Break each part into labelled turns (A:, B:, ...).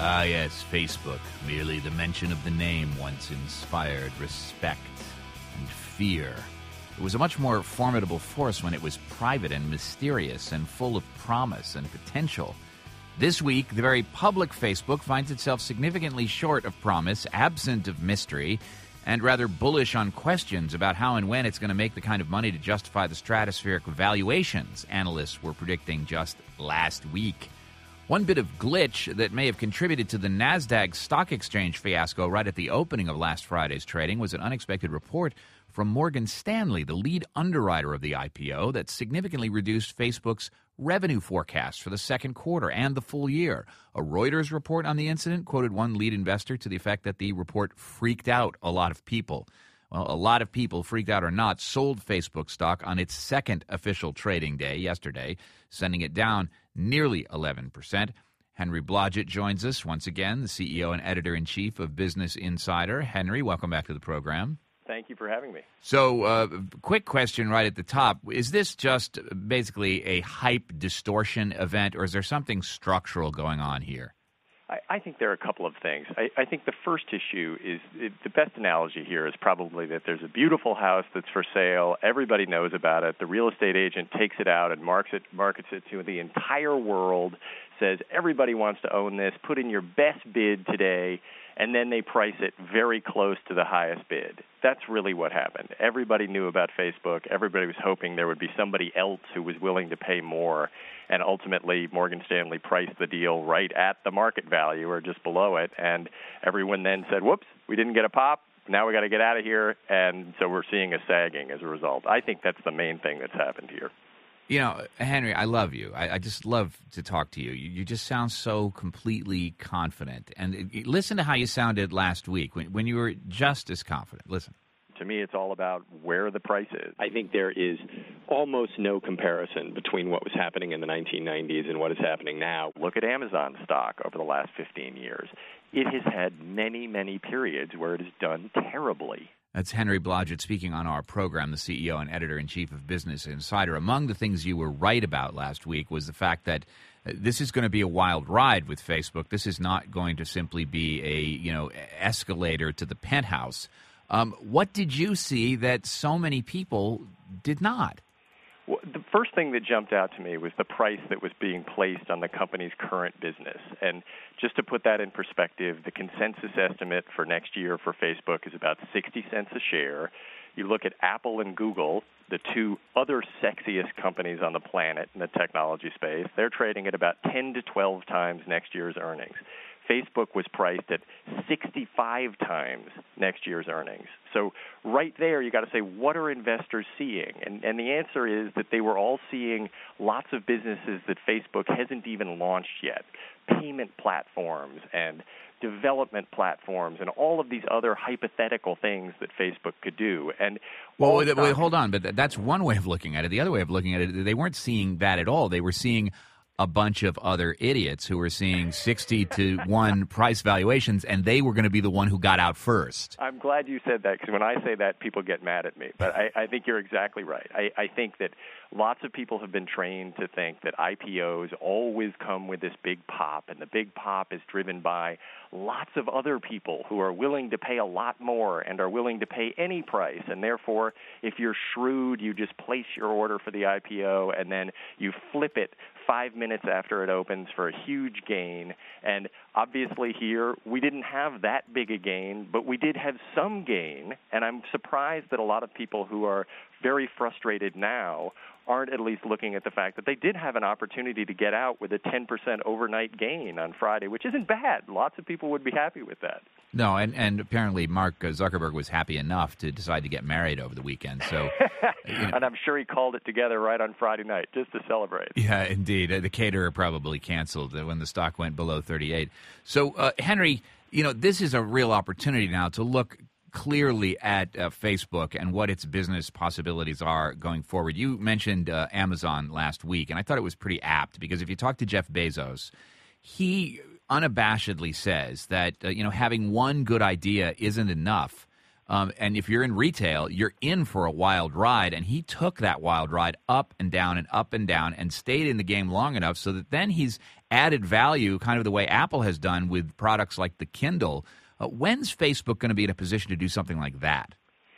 A: Ah, yes, Facebook. Merely the mention of the name once inspired respect and fear. It was a much more formidable force when it was private and mysterious and full of promise and potential. This week, the very public Facebook finds itself significantly short of promise, absent of mystery, and rather bullish on questions about how and when it's going to make the kind of money to justify the stratospheric valuations analysts were predicting just last week. One bit of glitch that may have contributed to the NASDAQ stock exchange fiasco right at the opening of last Friday's trading was an unexpected report from Morgan Stanley, the lead underwriter of the IPO, that significantly reduced Facebook's revenue forecast for the second quarter and the full year. A Reuters report on the incident quoted one lead investor to the effect that the report freaked out a lot of people. Well, a lot of people, freaked out or not, sold Facebook stock on its second official trading day yesterday, sending it down nearly 11%. Henry Blodgett joins us once again, the CEO and editor-in-chief of Business Insider. Henry, welcome back to the program.
B: Thank you for having me.
A: So, quick question right at the top. Is this just basically a hype distortion event, or is there something structural going on here?
B: I think there are a couple of things. I think the first issue is the best analogy here is probably that there's a beautiful house that's for sale. Everybody knows about it. The real estate agent takes it out and markets it to the entire world, says everybody wants to own this, put in your best bid today, and then they price it very close to the highest bid. That's really what happened. Everybody knew about Facebook. Everybody was hoping there would be somebody else who was willing to pay more, and ultimately Morgan Stanley priced the deal right at the market value or just below it, and everyone then said, whoops, we didn't get a pop. Now we got to get out of here, and so we're seeing a sagging as a result. I think that's the main thing that's happened here.
A: You know, Henry, I love you. I just love to talk to you. You just sound so completely confident. And listen to how you sounded last week when you were just as confident. Listen.
B: To me, it's all about where the price is. I think there is almost no comparison between what was happening in the 1990s and what is happening now. Look at Amazon stock over the last 15 years. It has had many, many periods where it has done terribly.
A: That's Henry Blodgett speaking on our program, the CEO and editor-in-chief of Business Insider. Among the things you were right about last week was the fact that this is going to be a wild ride with Facebook. This is not going to simply be a, escalator to the penthouse. What did you see that so many people did not?
B: Well, the first thing that jumped out to me was the price that was being placed on the company's current business. And just to put that in perspective, the consensus estimate for next year for Facebook is about 60 cents a share. You look at Apple and Google, the two other sexiest companies on the planet in the technology space, they're trading at about 10 to 12 times next year's earnings. Facebook was priced at 65 times next year's earnings. So right there, you got to say, what are investors seeing? And the answer is that they were all seeing lots of businesses that Facebook hasn't even launched yet, payment platforms and development platforms and all of these other hypothetical things that Facebook could do. And
A: wait, hold on, but that's one way of looking at it. The other way of looking at it, they weren't seeing that at all. They were seeing a bunch of other idiots who were seeing 60 to 1 price valuations, and they were going to be the one who got out first.
B: I'm glad you said that, because when I say that, people get mad at me. But I think you're exactly right. I think that lots of people have been trained to think that IPOs always come with this big pop, and the big pop is driven by lots of other people who are willing to pay a lot more and are willing to pay any price. And therefore, if you're shrewd, you just place your order for the IPO, and then you flip it 5 minutes after it opens for a huge gain. And obviously here, we didn't have that big a gain, but we did have some gain. And I'm surprised that a lot of people who are very frustrated now aren't at least looking at the fact that they did have an opportunity to get out with a 10% overnight gain on Friday, which isn't bad. Lots of people would be happy with that.
A: No, and apparently Mark Zuckerberg was happy enough to decide to get married over the weekend. So,
B: And I'm sure he called it together right on Friday night just to celebrate.
A: Yeah, indeed. The caterer probably canceled when the stock went below 38. So, Henry, this is a real opportunity now to look clearly at Facebook and what its business possibilities are going forward. You mentioned Amazon last week, and I thought it was pretty apt because if you talk to Jeff Bezos, he unabashedly says that having one good idea isn't enough And if you're in retail, you're in for a wild ride. And he took that wild ride up and down and stayed in the game long enough so that then he's added value kind of the way Apple has done with products like the Kindle. When's Facebook going to be in a position to do something like that?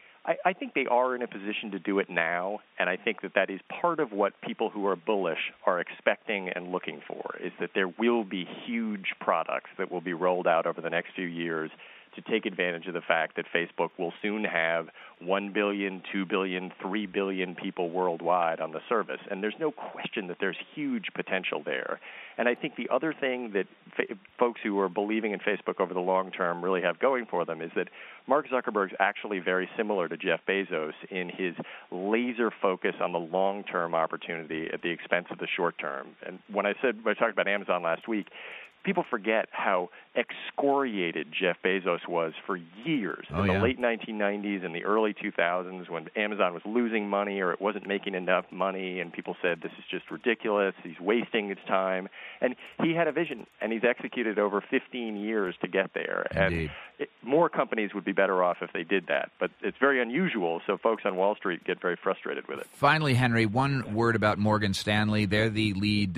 B: I think they are in a position to do it now, and I think that is part of what people who are bullish are expecting and looking for, is that there will be huge products that will be rolled out over the next few years to take advantage of the fact that Facebook will soon have 1 billion, 2 billion, 3 billion people worldwide on the service. And there's no question that there's huge potential there. And I think the other thing that folks who are believing in Facebook over the long term really have going for them is that Mark Zuckerberg's actually very similar to Jeff Bezos in his laser focus on the long-term opportunity at the expense of the short term. And when I talked about Amazon last week, people forget how excoriated Jeff Bezos was for years in the late 1990s and the early 2000s when Amazon was losing money or it wasn't making enough money, and people said, this is just ridiculous, he's wasting his time. And he had a vision, and he's executed over 15 years to get there.
A: Indeed.
B: And more companies would be better off if they did that. But it's very unusual, so folks on Wall Street get very frustrated with it.
A: Finally, Henry, one word about Morgan Stanley. They're the lead,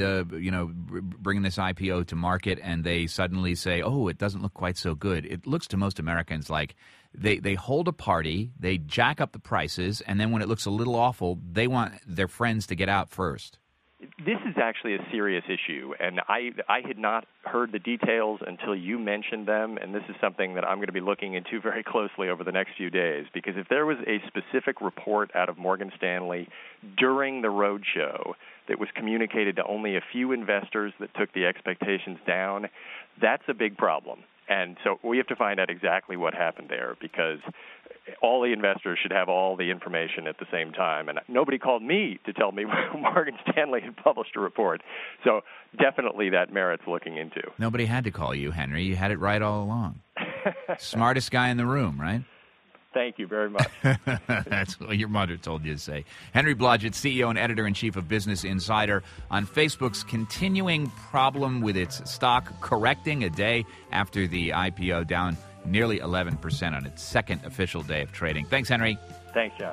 A: bringing this IPO to market, and they suddenly say, oh, it doesn't look quite so good. It looks to most Americans like they hold a party, they jack up the prices, and then when it looks a little awful, they want their friends to get out first.
B: This is actually a serious issue, and I had not heard the details until you mentioned them, and this is something that I'm going to be looking into very closely over the next few days, because if there was a specific report out of Morgan Stanley during the roadshow that was communicated to only a few investors that took the expectations down, that's a big problem. And so we have to find out exactly what happened there, because all the investors should have all the information at the same time. And nobody called me to tell me Morgan Stanley had published a report. So definitely that merits looking into.
A: Nobody had to call you, Henry. You had it right all along. Smartest guy in the room, right?
B: Thank you very much.
A: That's what your mother told you to say. Henry Blodgett, CEO and editor-in-chief of Business Insider, on Facebook's continuing problem with its stock correcting a day after the IPO, down nearly 11% on its second official day of trading. Thanks, Henry.
B: Thanks, John.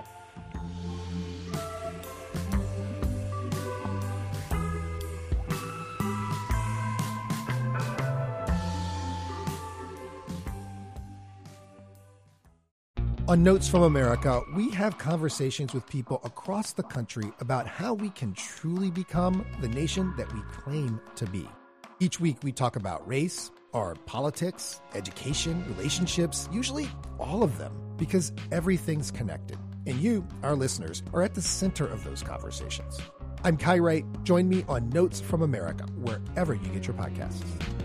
C: On Notes from America, we have conversations with people across the country about how we can truly become the nation that we claim to be. Each week we talk about race, our politics, education, relationships, usually all of them, because everything's connected. And you, our listeners, are at the center of those conversations. I'm Kai Wright. Join me on Notes from America, wherever you get your podcasts.